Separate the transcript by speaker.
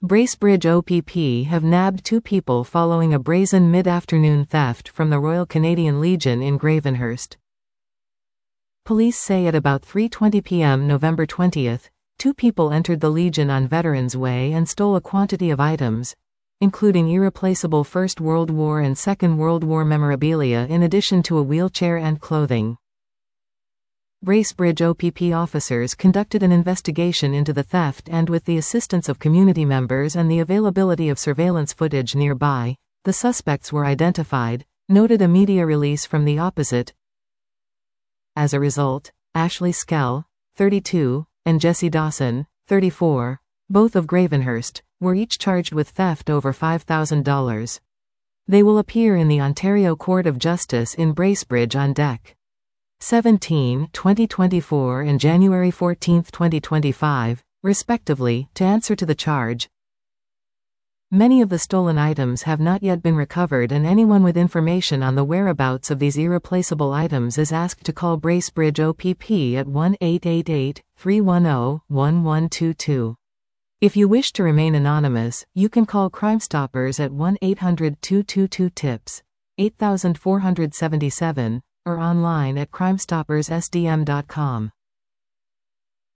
Speaker 1: Bracebridge OPP have nabbed 2 people following a brazen mid-afternoon theft from the Royal Canadian Legion in Gravenhurst. Police say at about 3:20 p.m. November 20, 2 people entered the Legion on Veterans Way and stole a quantity of items, including irreplaceable First World War and Second World War memorabilia in addition to a wheelchair and clothing. Bracebridge OPP officers conducted an investigation into the theft and with the assistance of community members and the availability of surveillance footage nearby, the suspects were identified, noted a media release from the opposite. As a result, Ashley Skell, 32, and Jesse Dawson, 34, both of Gravenhurst, were each charged with theft over $5,000. They will appear in the Ontario Court of Justice in Bracebridge on Dec. 17, 2024 and January 14, 2025, respectively, to answer to the charge. Many of the stolen items have not yet been recovered, and anyone with information on the whereabouts of these irreplaceable items is asked to call Bracebridge OPP at 1-888-310-1122. If you wish to remain anonymous, you can call Crime Stoppers at 1-800-222-TIPS, 8477, or online at crimestoppersSDM.com.